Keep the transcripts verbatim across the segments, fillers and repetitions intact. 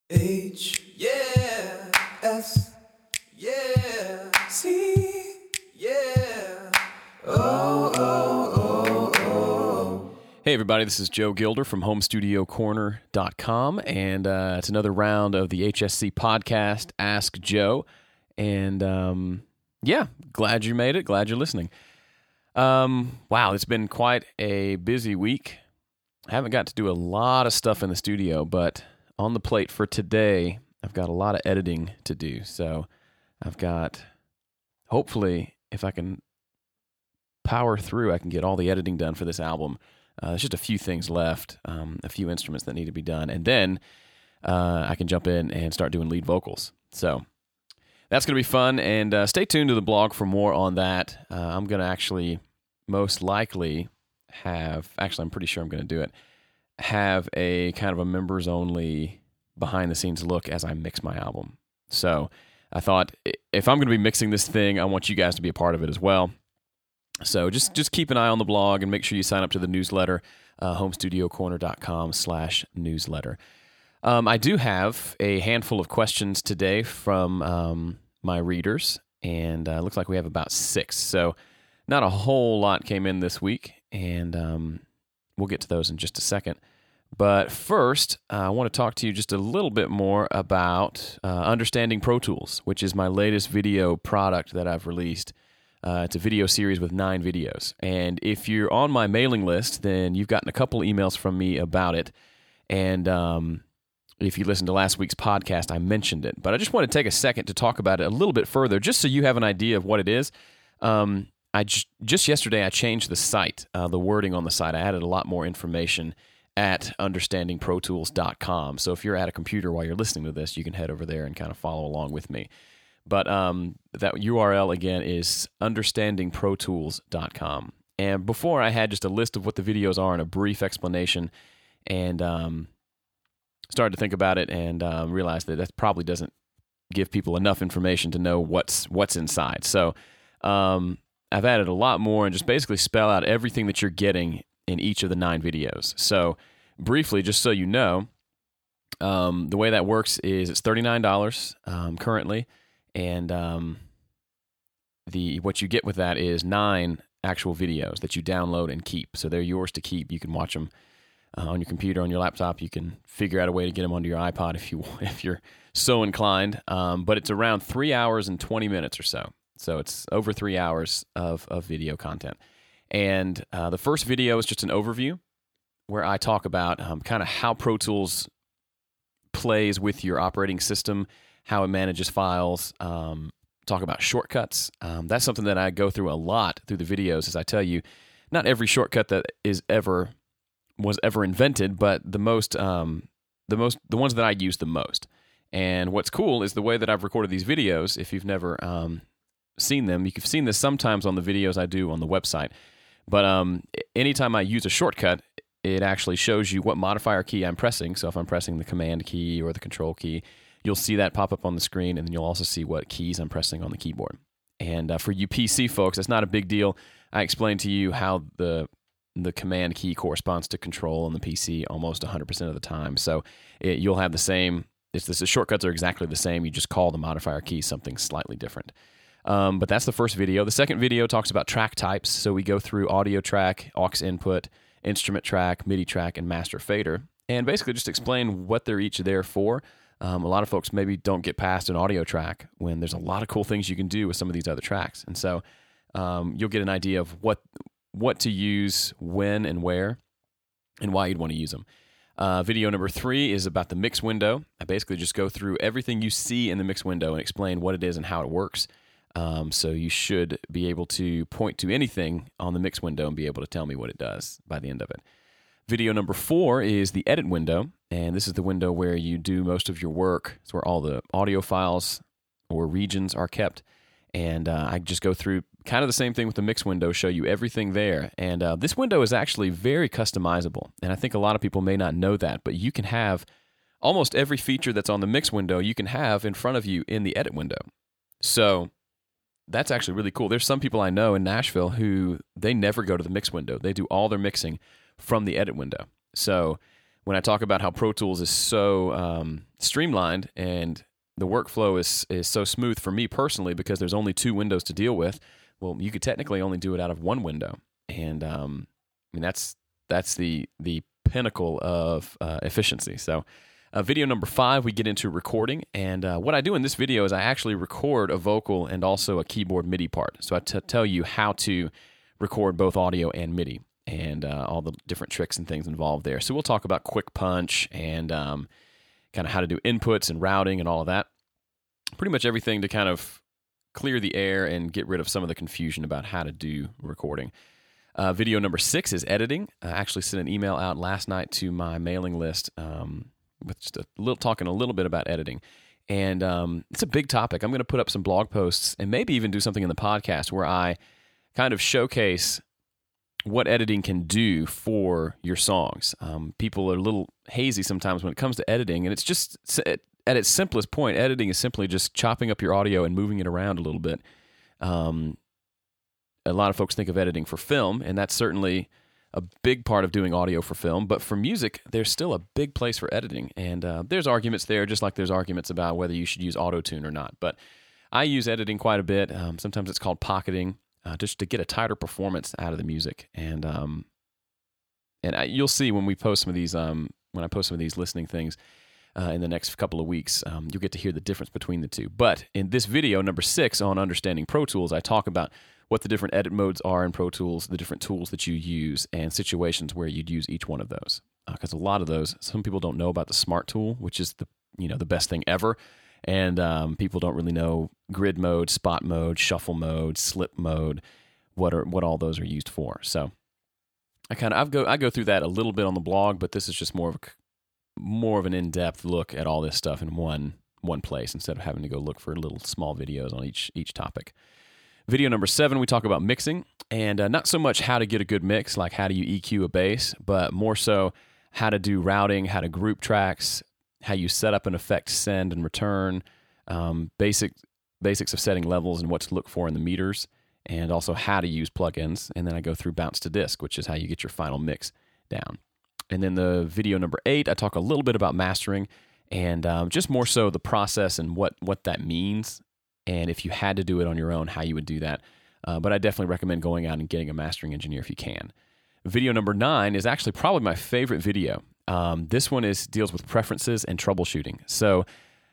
H, yeah, S, yeah, C, yeah, oh, oh, oh, oh. Hey everybody, this is Joe Gilder from home studio corner dot com, and uh, it's another round of the H S C podcast, Ask Joe, and um, yeah, glad you made it, glad you're listening. Um, wow, it's been quite a busy week. I haven't got to do a lot of stuff in the studio, but on the plate for today, I've got a lot of editing to do, so I've got, hopefully, if I can power through, I can get all the editing done for this album. Uh, there's just a few things left, um, a few instruments that need to be done, and then uh, I can jump in and start doing lead vocals. So that's going to be fun, and uh, stay tuned to the blog for more on that. Uh, I'm going to actually most likely have, actually I'm pretty sure I'm going to do it, have a kind of a members-only behind-the-scenes look as I mix my album. So I thought, if I'm going to be mixing this thing, I want you guys to be a part of it as well. So just just keep an eye on the blog and make sure you sign up to the newsletter, uh, home studio corner dot com slash newsletter. Um, I do have a handful of questions today from um, my readers, and uh, it looks like we have about six. So not a whole lot came in this week, and um, we'll get to those in just a second. But first, uh, I want to talk to you just a little bit more about uh, Understanding Pro Tools, which is my latest video product that I've released. Uh, it's a video series with nine videos. And if you're on my mailing list, then you've gotten a couple emails from me about it. And um, if you listened to last week's podcast, I mentioned it. But I just want to take a second to talk about it a little bit further, just so you have an idea of what it is. Um, I j- just yesterday, I changed the site, uh, the wording on the site. I added a lot more information at understanding pro tools dot com. So if you're at a computer while you're listening to this, you can head over there and kind of follow along with me. But um, that U R L, again, is understanding pro tools dot com. And before, I had just a list of what the videos are and a brief explanation, and um, started to think about it and uh, realized that that probably doesn't give people enough information to know what's what's inside. So um, I've added a lot more and just basically spell out everything that you're getting in each of the nine videos. So briefly, just so you know, um, the way that works is it's thirty-nine dollars um, currently. And um, the what you get with that is nine actual videos that you download and keep. So they're yours to keep. You can watch them uh, on your computer, on your laptop. You can figure out a way to get them onto your iPod if you if you're so inclined. Um, but it's around three hours and twenty minutes or so. So it's over three hours of of video content. And uh, the first video is just an overview where I talk about um, kind of how Pro Tools plays with your operating system, how it manages files, um, talk about shortcuts. Um, that's something that I go through a lot through the videos, as I tell you, not every shortcut that is ever was ever invented, but the most, um, the most, the ones that I use the most. And what's cool is the way that I've recorded these videos. If you've never um, seen them, you've seen this sometimes on the videos I do on the website. But um, anytime I use a shortcut, it actually shows you what modifier key I'm pressing. So if I'm pressing the command key or the control key, you'll see that pop up on the screen, and then you'll also see what keys I'm pressing on the keyboard. And uh, for you P C folks, that's not a big deal. I explained to you how the the command key corresponds to control on the P C almost one hundred percent of the time. So it, you'll have the same, it's, the shortcuts are exactly the same. You just call the modifier key something slightly different. Um, but that's the first video. The second video talks about track types. So we go through audio track, aux input, instrument track, MIDI track, and master fader, and basically just explain what they're each there for. Um, a lot of folks maybe don't get past an audio track when there's a lot of cool things you can do with some of these other tracks. And so um, you'll get an idea of what what to use, when and where, and why you'd want to use them. Uh, video number three is about the mix window. I basically just go through everything you see in the mix window and explain what it is and how it works. Um, so you should be able to point to anything on the mix window and be able to tell me what it does by the end of it. Video number four is the edit window, and this is the window where you do most of your work. It's where all the audio files or regions are kept, and uh, I just go through kind of the same thing with the mix window, show you everything there. And uh, this window is actually very customizable, and I think a lot of people may not know that, but you can have almost every feature that's on the mix window you can have in front of you in the edit window. So that's actually really cool. There's some people I know in Nashville who they never go to the mix window. They do all their mixing from the edit window. So when I talk about how Pro Tools is so um, streamlined and the workflow is is so smooth for me personally because there's only two windows to deal with. Well, you could technically only do it out of one window, and um, I mean that's that's the the pinnacle of uh, efficiency. So, uh, video number five, we get into recording, and uh, what I do in this video is I actually record a vocal and also a keyboard MIDI part. So I t- tell you how to record both audio and MIDI, and uh, all the different tricks and things involved there. So we'll talk about quick punch and um, kind of how to do inputs and routing and all of that. Pretty much everything to kind of clear the air and get rid of some of the confusion about how to do recording. Uh, video number six is editing. I actually sent an email out last night to my mailing list um, with just a little talking a little bit about editing. And um, it's a big topic. I'm going to put up some blog posts and maybe even do something in the podcast where I kind of showcase what editing can do for your songs. Um, people are a little hazy sometimes when it comes to editing, and it's just, at its simplest point, editing is simply just chopping up your audio and moving it around a little bit. Um, a lot of folks think of editing for film, and that's certainly a big part of doing audio for film, but for music, there's still a big place for editing, and uh, there's arguments there, just like there's arguments about whether you should use auto-tune or not, but I use editing quite a bit. Um, sometimes it's called pocketing. Uh, just to get a tighter performance out of the music, and um, and I, you'll see when we post some of these, um, when I post some of these listening things uh, in the next couple of weeks, um, you'll get to hear the difference between the two. But in this video, number six on understanding Pro Tools, I talk about what the different edit modes are in Pro Tools, the different tools that you use, and situations where you'd use each one of those. Because uh, a lot of those, some people don't know about the Smart Tool, which is the you know the best thing ever. And um, people don't really know grid mode, spot mode, shuffle mode, slip mode, what are what all those are used for. So I kind of I go I go through that a little bit on the blog, but this is just more of a, more of an in-depth look at all this stuff in one one place instead of having to go look for little small videos on each each topic. Video number seven, we talk about mixing, and uh, not so much how to get a good mix, like how do you E Q a bass, but more so how to do routing, how to group tracks, how you set up an effect send and return, um, basic basics of setting levels and what to look for in the meters, and also how to use plugins. And then I go through bounce to disk, which is how you get your final mix down. And then the video number eight, I talk a little bit about mastering and um, just more so the process and what, what that means. And if you had to do it on your own, how you would do that. Uh, but I definitely recommend going out and getting a mastering engineer if you can. Video number nine is actually probably my favorite video. Um, this one is deals with preferences and troubleshooting. So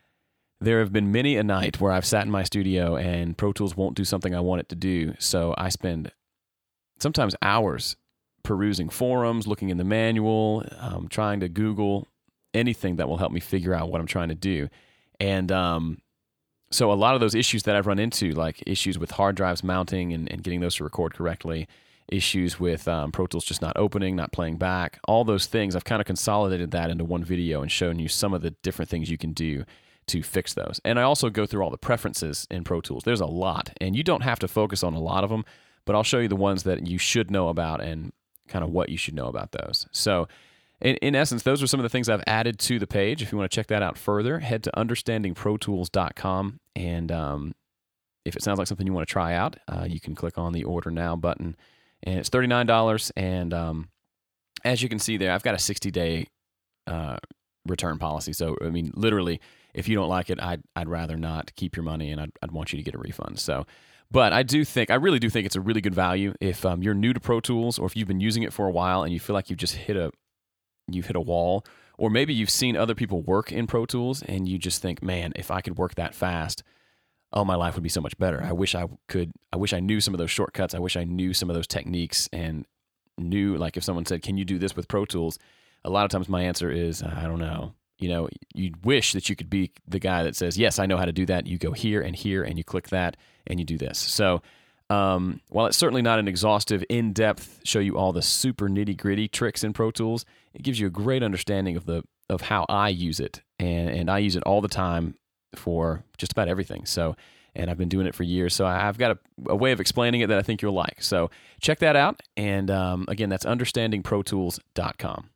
there have been many a night where I've sat in my studio and Pro Tools won't do something I want it to do. So I spend sometimes hours perusing forums, looking in the manual, um, trying to Google anything that will help me figure out what I'm trying to do. And um, so a lot of those issues that I've run into, like issues with hard drives mounting and, and getting those to record correctly, issues with um, Pro Tools just not opening, not playing back, all those things, I've kind of consolidated that into one video and shown you some of the different things you can do to fix those. And I also go through all the preferences in Pro Tools. There's a lot, and you don't have to focus on a lot of them, but I'll show you the ones that you should know about and kind of what you should know about those. So in, in essence, those are some of the things I've added to the page. If you want to check that out further, head to understanding pro tools dot com, and um, if it sounds like something you want to try out, uh, you can click on the Order Now button. And it's thirty-nine dollars, and um, as you can see there, I've got a sixty-day uh, return policy. So, I mean, literally, if you don't like it, I'd, I'd rather not keep your money, and I'd, I'd want you to get a refund. So, but I do think, I really do think it's a really good value if um, you're new to Pro Tools, or if you've been using it for a while and you feel like you've just hit a, you've hit a wall, or maybe you've seen other people work in Pro Tools and you just think, man, if I could work that fast, oh, my life would be so much better. I wish I could, I wish I knew some of those shortcuts. I wish I knew some of those techniques and knew, like if someone said, can you do this with Pro Tools? A lot of times my answer is, I don't know. You know, you wish that you could be the guy that says, yes, I know how to do that. You go here and here and you click that and you do this. So um, while it's certainly not an exhaustive, in-depth, show you all the super nitty-gritty tricks in Pro Tools, it gives you a great understanding of the of how I use it. And, and I use it all the time for just about everything. So, and I've been doing it for years. So I've got a, a way of explaining it that I think you'll like. So check that out. And um, again, that's understanding pro tools dot com.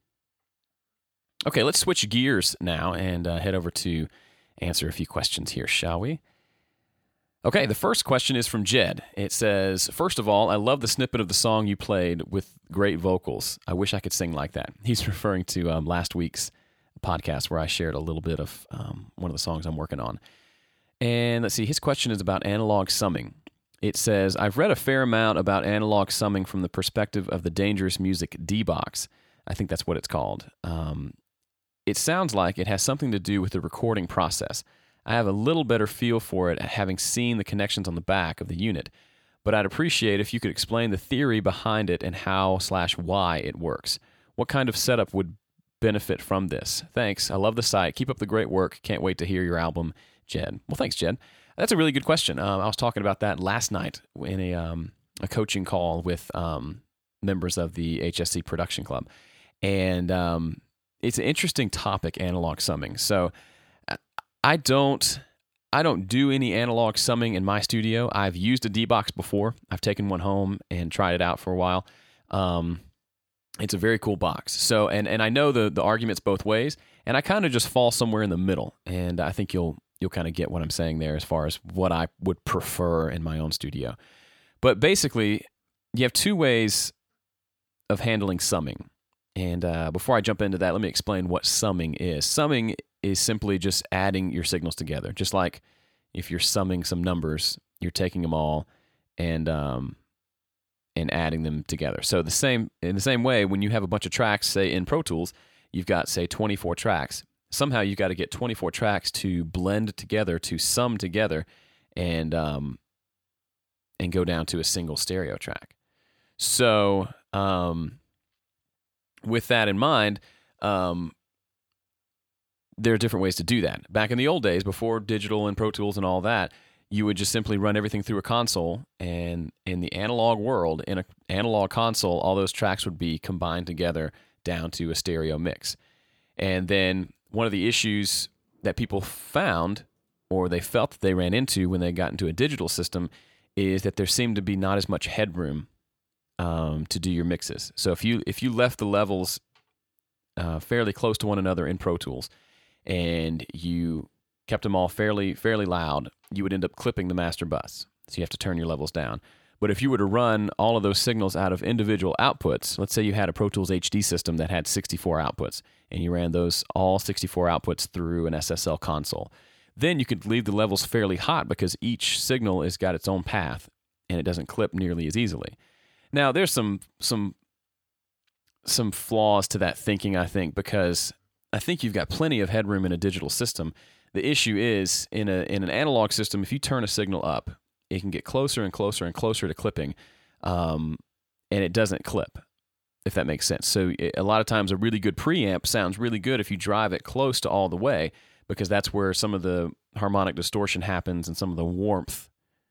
Okay, let's switch gears now and uh, head over to answer a few questions here, shall we? Okay, the first question is from Jed. It says, first of all, I love the snippet of the song you played with great vocals. I wish I could sing like that. He's referring to um, last week's podcast where I shared a little bit of um, one of the songs I'm working on. And let's see, his question is about analog summing. It says, I've read a fair amount about analog summing from the perspective of the Dangerous Music D-Box. I think that's what it's called. Um, it sounds like it has something to do with the recording process. I have a little better feel for it having seen the connections on the back of the unit, but I'd appreciate if you could explain the theory behind it and how slash why it works. What kind of setup would benefit from this? Thanks. I love the site. Keep up the great work. Can't wait to hear your album, Jed. Well, thanks, Jed. That's a really good question. Um, I was talking about that last night in a um, a coaching call with um, members of the H S C Production Club, and um, it's an interesting topic, analog summing. So I don't I don't do any analog summing in my studio. I've used a D-Box before. I've taken one home and tried it out for a while. Um, it's a very cool box. So and, and I know the the arguments both ways, and I kind of just fall somewhere in the middle. And I think you'll you'll kind of get what I'm saying there as far as what I would prefer in my own studio. But basically, you have two ways of handling summing. And uh, before I jump into that, let me explain what summing is. Summing is simply just adding your signals together. Just like if you're summing some numbers, you're taking them all and um, and adding them together. So the same in the same way, when you have a bunch of tracks, say in Pro Tools, you've got say twenty-four tracks. Somehow you've got to get twenty-four tracks to blend together, to sum together, and um, and go down to a single stereo track. So um, with that in mind, um, there are different ways to do that. Back in the old days, before digital and Pro Tools and all that, you would just simply run everything through a console, and in the analog world, in an analog console, all those tracks would be combined together down to a stereo mix. And then one of the issues that people found, or they felt that they ran into when they got into a digital system, is that there seemed to be not as much headroom um, to do your mixes. So if you if you left the levels uh, fairly close to one another in Pro Tools, and you kept them all fairly fairly loud, you would end up clipping the master bus. So you have to turn your levels down. But if you were to run all of those signals out of individual outputs, let's say you had a Pro Tools H D system that had sixty-four outputs, and you ran those all sixty-four outputs through an S S L console, then you could leave the levels fairly hot because each signal has got its own path, and it doesn't clip nearly as easily. Now, there's some some some flaws to that thinking, I think, because I think you've got plenty of headroom in a digital system. The issue is, in a in an analog system, if you turn a signal up, it can get closer and closer and closer to clipping, um, and it doesn't clip, if that makes sense. So it, a lot of times a really good preamp sounds really good if you drive it close to all the way, because that's where some of the harmonic distortion happens and some of the warmth,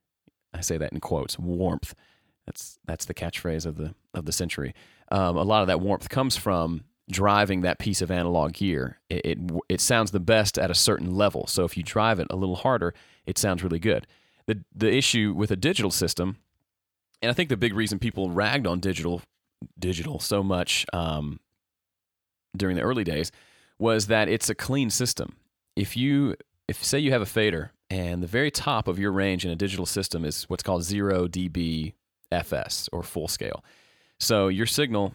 I say that in quotes, warmth, that's that's the catchphrase of the of the century. Um, a lot of that warmth comes from driving that piece of analog gear. It, it it sounds the best at a certain level. So if you drive it a little harder, it sounds really good. The the issue with a digital system, and I think the big reason people ragged on digital digital so much um, during the early days, was that it's a clean system. If you if say you have a fader and the very top of your range in a digital system is what's called zero dB F S or full scale. So your signal,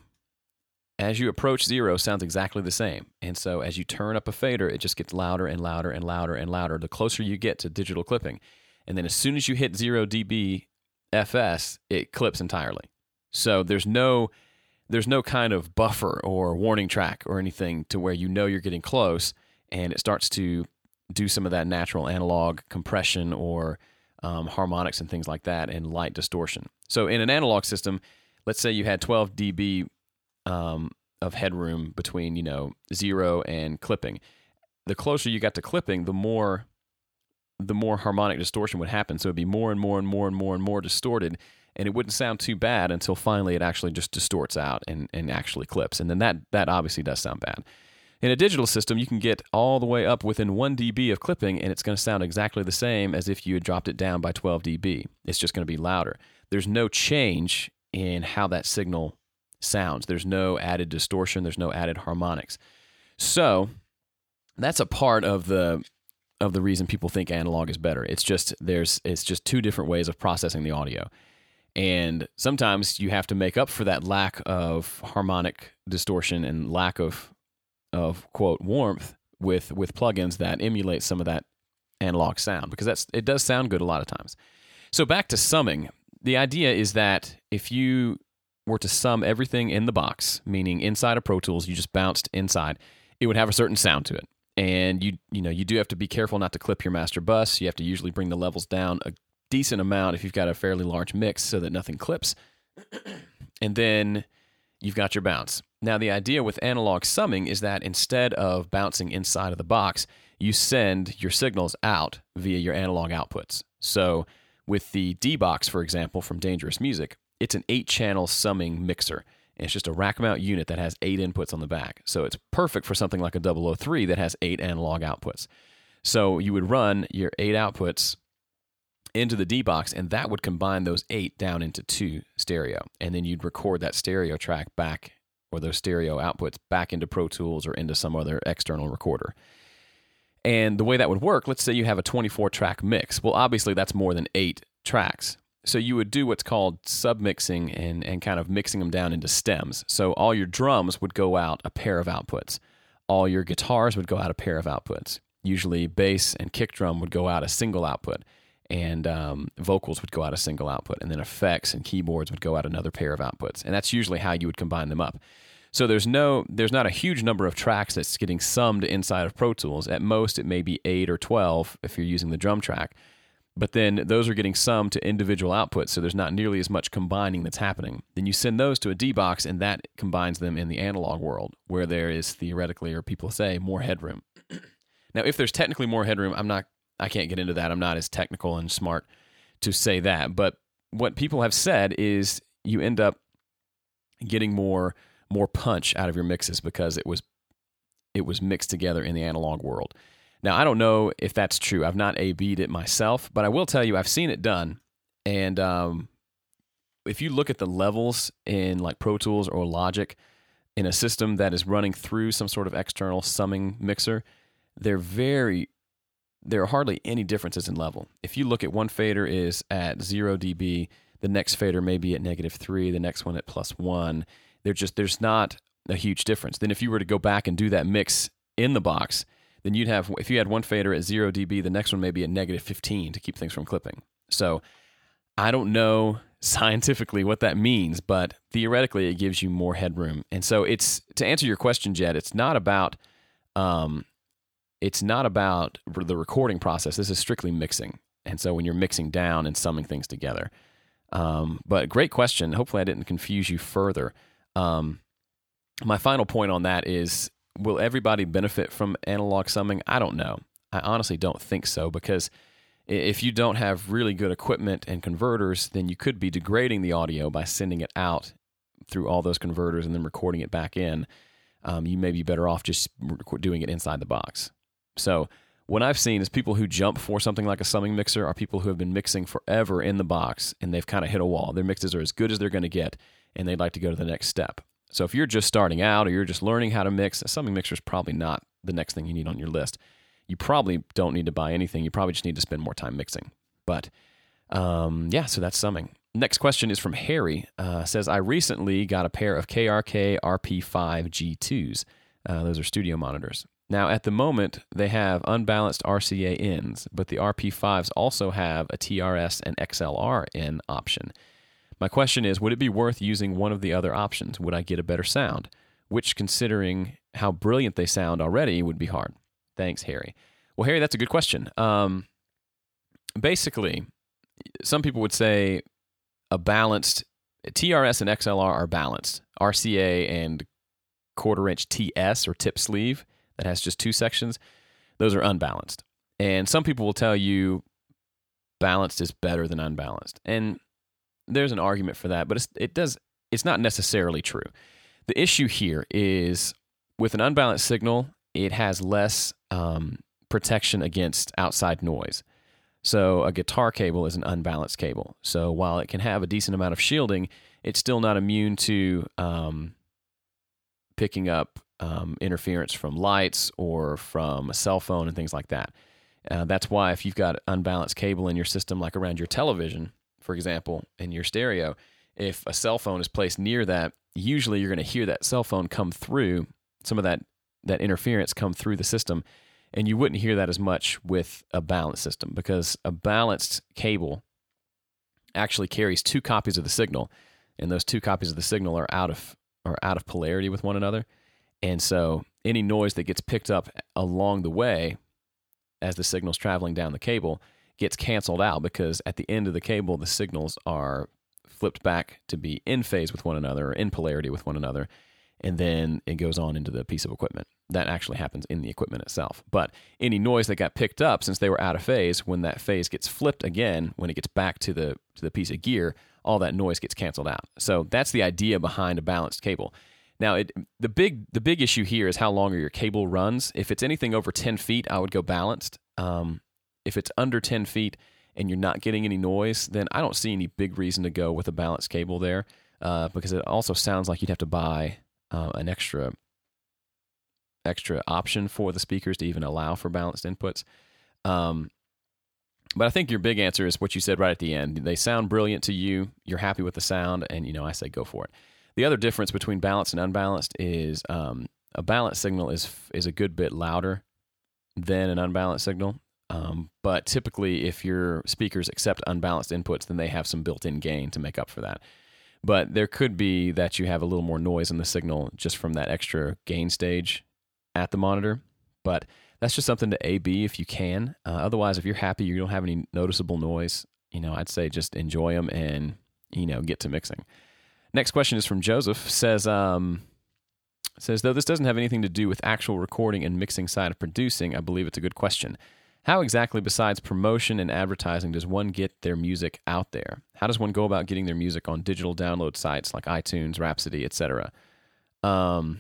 as you approach zero, sounds exactly the same. And so as you turn up a fader, it just gets louder and louder and louder and louder the closer you get to digital clipping. And then as soon as you hit zero dB F S, it clips entirely. So there's no there's no kind of buffer or warning track or anything to where you know you're getting close, and it starts to do some of that natural analog compression or um, harmonics and things like that, and light distortion. So in an analog system, let's say you had twelve dB um, of headroom between, you know, zero and clipping. The closer you got to clipping, the more the more harmonic distortion would happen. So it'd be more and more and more and more and more distorted, and it wouldn't sound too bad until finally it actually just distorts out and, and actually clips. And then that that obviously does sound bad. In a digital system, you can get all the way up within one dB of clipping, and it's going to sound exactly the same as if you had dropped it down by twelve dB. It's just going to be louder. There's no change in how that signal sounds. There's no added distortion. There's no added harmonics. So that's a part of the of the reason people think analog is better. It's just there's it's just two different ways of processing the audio. And sometimes you have to make up for that lack of harmonic distortion and lack of of quote warmth with with plugins that emulate some of that analog sound, because that's it does sound good a lot of times. So back to summing. The idea is that if you were to sum everything in the box, meaning inside of Pro Tools, you just bounced inside, it would have a certain sound to it. And you you know, you do have to be careful not to clip your master bus. You have to usually bring the levels down a decent amount if you've got a fairly large mix so that nothing clips. And then you've got your bounce. Now, the idea with analog summing is that instead of bouncing inside of the box, you send your signals out via your analog outputs. So with the D-Box, for example, from Dangerous Music, it's an eight-channel summing mixer. And it's just a rack mount unit that has eight inputs on the back. So it's perfect for something like a double oh three that has eight analog outputs. So you would run your eight outputs into the D-Box, and that would combine those eight down into two stereo. And then you'd record that stereo track back, or those stereo outputs back into Pro Tools or into some other external recorder. And the way that would work, let's say you have a twenty-four track mix. Well, obviously that's more than eight tracks. So you would do what's called submixing and, and kind of mixing them down into stems. So all your drums would go out a pair of outputs. All your guitars would go out a pair of outputs. Usually bass and kick drum would go out a single output. And um, vocals would go out a single output. And then effects and keyboards would go out another pair of outputs. And that's usually how you would combine them up. So there's no, there's not a huge number of tracks that's getting summed inside of Pro Tools. At most, it may be eight or twelve if you're using the drum track. But then those are getting summed to individual outputs, so there's not nearly as much combining that's happening. Then you send those to a D-Box, and that combines them in the analog world, where there is theoretically, or people say, more headroom. Now, if there's technically more headroom, I'm not, I can't get into that. I'm not as technical and smart to say that. But what people have said is you end up getting more more punch out of your mixes because it was it was mixed together in the analog world. Now, I don't know if that's true. I've not A B'd it myself, but I will tell you I've seen it done. And um, if you look at the levels in like Pro Tools or Logic in a system that is running through some sort of external summing mixer, they're very, there are hardly any differences in level. If you look at one fader is at zero decibels, the next fader may be at negative three, the next one at plus one. They're just, there's not a huge difference. Then if you were to go back and do that mix in the box, then you'd have, if you had one fader at zero decibels, the next one may be at negative fifteen to keep things from clipping. So I don't know scientifically what that means, but theoretically it gives you more headroom. And so it's, to answer your question, Jed, it's not about, um, it's not about the recording process. This is strictly mixing. And so when you're mixing down and summing things together. Um, but great question. Hopefully I didn't confuse you further. Um, my final point on that is, will everybody benefit from analog summing? I don't know. I honestly don't think so, because if you don't have really good equipment and converters, then you could be degrading the audio by sending it out through all those converters and then recording it back in. Um, you may be better off just doing it inside the box. So what I've seen is people who jump for something like a summing mixer are people who have been mixing forever in the box, and they've kind of hit a wall. Their mixes are as good as they're going to get, and they'd like to go to the next step. So if you're just starting out or you're just learning how to mix, a summing mixer is probably not the next thing you need on your list. You probably don't need to buy anything. You probably just need to spend more time mixing. But um, yeah, so that's summing. Next question is from Harry. Uh, says, I recently got a pair of K R K R P five G twos. Uh, those are studio monitors. Now, at the moment, they have unbalanced R C A ins, but the R P fives also have a T R S and X L R in option. My question is, would it be worth using one of the other options? Would I get a better sound? Which, considering how brilliant they sound already, would be hard. Thanks, Harry. Well, Harry, that's a good question. Um, basically, some people would say a balanced T R S and X L R are balanced. R C A and quarter-inch T S, or tip sleeve, that has just two sections, those are unbalanced. And some people will tell you balanced is better than unbalanced. And there's an argument for that, but it's, it does, it's not necessarily true. The issue here is with an unbalanced signal, it has less um, protection against outside noise. So a guitar cable is an unbalanced cable. So while it can have a decent amount of shielding, it's still not immune to um, picking up um, interference from lights or from a cell phone and things like that. Uh, that's why if you've got unbalanced cable in your system, like around your television, for example, in your stereo, if a cell phone is placed near that, usually you're going to hear that cell phone come through, some of that, that interference come through the system, and you wouldn't hear that as much with a balanced system, because a balanced cable actually carries two copies of the signal, and those two copies of the signal are out of are out of polarity with one another. And so any noise that gets picked up along the way as the signal's traveling down the cable gets canceled out, because at the end of the cable, the signals are flipped back to be in phase with one another, or in polarity with one another, and then it goes on into the piece of equipment. That actually happens in the equipment itself. But any noise that got picked up, since they were out of phase, when that phase gets flipped again, when it gets back to the to the piece of gear, all that noise gets canceled out. So that's the idea behind a balanced cable. Now, it, the big the big issue here is how long your cable runs. If it's anything over ten feet, I would go balanced. Um, if it's under ten feet and you're not getting any noise, then I don't see any big reason to go with a balanced cable there, uh, because it also sounds like you'd have to buy uh, an extra extra option for the speakers to even allow for balanced inputs. Um, but I think your big answer is what you said right at the end. They sound brilliant to you. You're happy with the sound, and you know I say go for it. The other difference between balanced and unbalanced is um, a balanced signal is is a good bit louder than an unbalanced signal. Um, but typically, if your speakers accept unbalanced inputs, then they have some built-in gain to make up for that. But there could be that you have a little more noise in the signal just from that extra gain stage at the monitor. But that's just something to A B if you can. Uh, otherwise, if you're happy, you don't have any noticeable noise, you know, I'd say just enjoy them and, you know, get to mixing. Next question is from Joseph. Says, um, says, though this doesn't have anything to do with actual recording and mixing side of producing, I believe it's a good question. How exactly, besides promotion and advertising, does one get their music out there? How does one go about getting their music on digital download sites like iTunes, Rhapsody, et cetera? Um,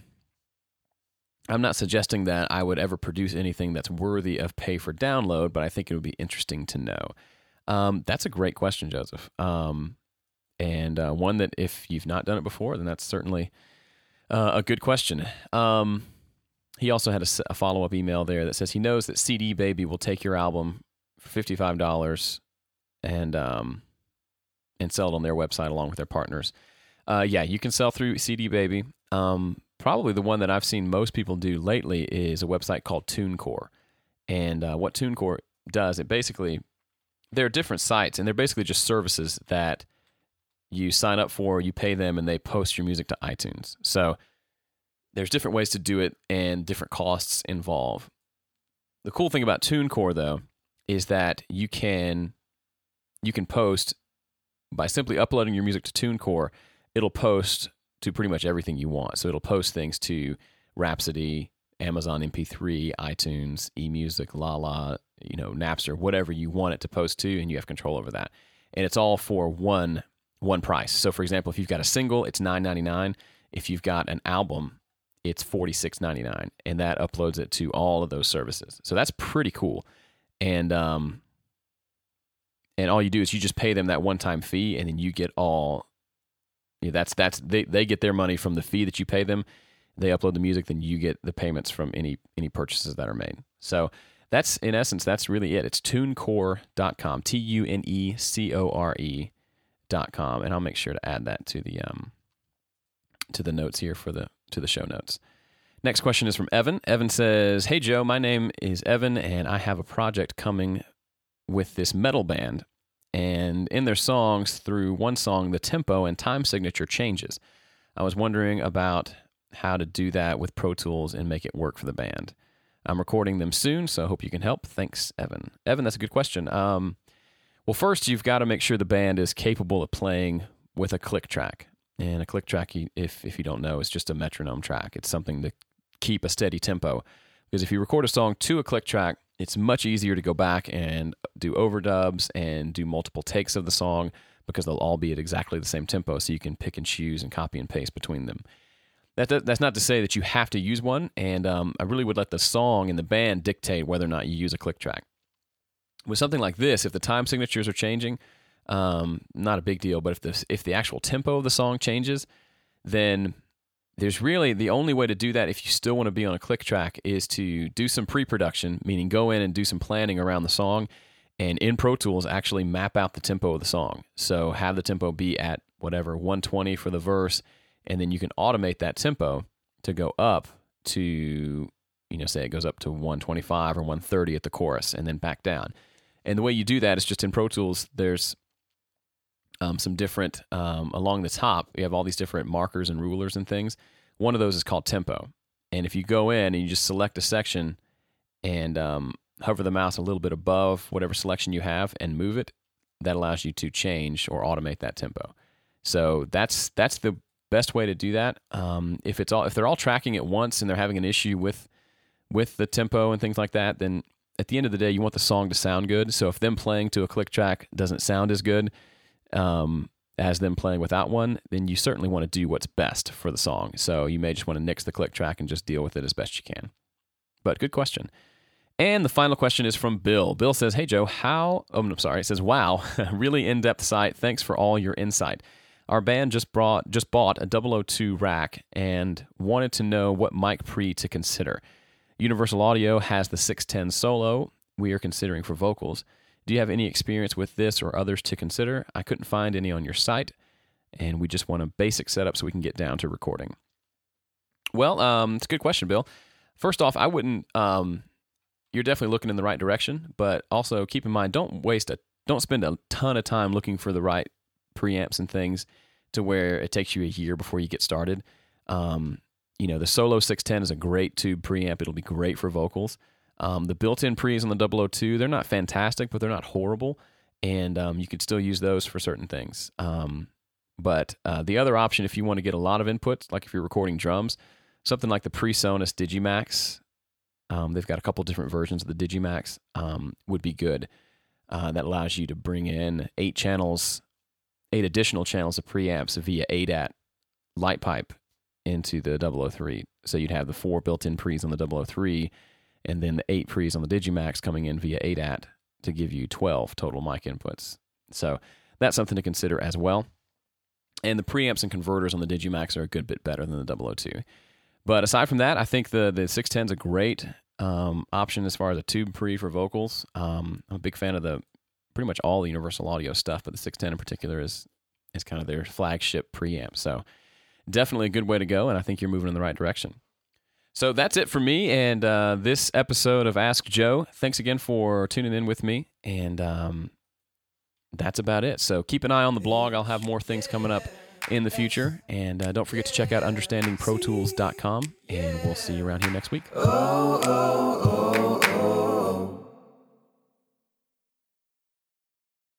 I'm not suggesting that I would ever produce anything that's worthy of pay for download, but I think it would be interesting to know. Um, that's a great question, Joseph. Um, and uh, one that if you've not done it before, then that's certainly uh, a good question. Um, he also had a, a follow-up email there that says he knows that C D Baby will take your album for fifty-five dollars and um, and sell it on their website along with their partners. Uh, yeah, you can sell through C D Baby. Um, probably the one that I've seen most people do lately is a website called TuneCore. And uh, what TuneCore does, it basically, there are different sites, and they're basically just services that you sign up for, you pay them, and they post your music to iTunes. So there's different ways to do it, and different costs involved. The cool thing about TuneCore, though, is that you can you can post, by simply uploading your music to TuneCore, it'll post to pretty much everything you want. So it'll post things to Rhapsody, Amazon M P three, iTunes, eMusic, Lala, you know, Napster, whatever you want it to post to, and you have control over that. And it's all for one one price. So, for example, if you've got a single, it's nine ninety-nine. If you've got an album, it's forty-six ninety-nine, and that uploads it to all of those services. So that's pretty cool. And um, and all you do is you just pay them that one-time fee, and then you get all. Yeah, that's that's they, they get their money from the fee that you pay them. They upload the music, then you get the payments from any any purchases that are made. So that's, in essence, that's really it. It's tunecore dot com, T U N E C O R E dot com, and I'll make sure to add that to the um to the notes here for the to the show notes. Next question is from Evan. Evan says, "Hey Joe, my name is Evan, and I have a project coming with this metal band. And in their songs, through one song, the tempo and time signature changes. I was wondering about how to do that with Pro Tools and make it work for the band. I'm recording them soon, so I hope you can help. Thanks, Evan." Evan, that's a good question. Um, well, first, you've got to make sure the band is capable of playing with a click track. And a click track, if if you don't know, is just a metronome track. It's something to keep a steady tempo. Because if you record a song to a click track, it's much easier to go back and do overdubs and do multiple takes of the song, because they'll all be at exactly the same tempo, so you can pick and choose and copy and paste between them. That That's not to say that you have to use one, and um, I really would let the song and the band dictate whether or not you use a click track. With something like this, if the time signatures are changing, um, not a big deal, but if the, if the actual tempo of the song changes, then there's really the only way to do that if you still want to be on a click track is to do some pre-production, meaning go in and do some planning around the song, and in Pro Tools actually map out the tempo of the song. So have the tempo be at whatever, one twenty for the verse, and then you can automate that tempo to go up to, you know, say it goes up to one twenty-five or one thirty at the chorus and then back down. And the way you do that is just in Pro Tools, there's Um, some different, um, along the top, you have all these different markers and rulers and things. One of those is called tempo. And if you go in and you just select a section and um, hover the mouse a little bit above whatever selection you have and move it, that allows you to change or automate that tempo. So that's that's the best way to do that. Um, if it's all if they're all tracking at once and they're having an issue with with the tempo and things like that, then at the end of the day, you want the song to sound good. So if them playing to a click track doesn't sound as good Um, as them playing without one, then you certainly want to do what's best for the song. So you may just want to nix the click track and just deal with it as best you can. But good question. And the final question is from Bill. Bill says, hey, Joe, how... Oh, I'm sorry. It says, wow, really in-depth site. Thanks for all your insight. Our band just brought just bought a double oh two rack and wanted to know what mic pre to consider. Universal Audio has the six ten Solo we are considering for vocals. Do you have any experience with this or others to consider? I couldn't find any on your site, and we just want a basic setup so we can get down to recording. Well, um, it's a good question, Bill. First off, I wouldn't. Um, you're definitely looking in the right direction, but also keep in mind, don't waste a, don't spend a ton of time looking for the right preamps and things to where it takes you a year before you get started. Um, you know, the Solo six ten is a great tube preamp. It'll be great for vocals. Um, the built-in pre's on the double oh two, they're not fantastic, but they're not horrible, and um, you could still use those for certain things. Um, but uh, the other option, if you want to get a lot of inputs, like if you're recording drums, something like the PreSonus Digimax, um, they've got a couple different versions of the Digimax, um, would be good. Uh, that allows you to bring in eight channels, eight additional channels of preamps via A D A T light pipe into the double oh three. So you'd have the four built-in pre's on the double oh three, and then the eight pre's on the Digimax coming in via A D A T to give you twelve total mic inputs. So that's something to consider as well. And the preamps and converters on the Digimax are a good bit better than the double oh two. But aside from that, I think the, the six ten is a great um, option as far as a tube pre for vocals. Um, I'm a big fan of the pretty much all the Universal Audio stuff, but the six ten in particular is is kind of their flagship preamp. So definitely a good way to go, and I think you're moving in the right direction. So that's it for me and uh, this episode of Ask Joe. Thanks again for tuning in with me, and um, that's about it. So keep an eye on the blog. I'll have more things coming up in the future, and uh, don't forget to check out understanding pro tools dot com, and we'll see you around here next week. Oh, oh, oh, oh.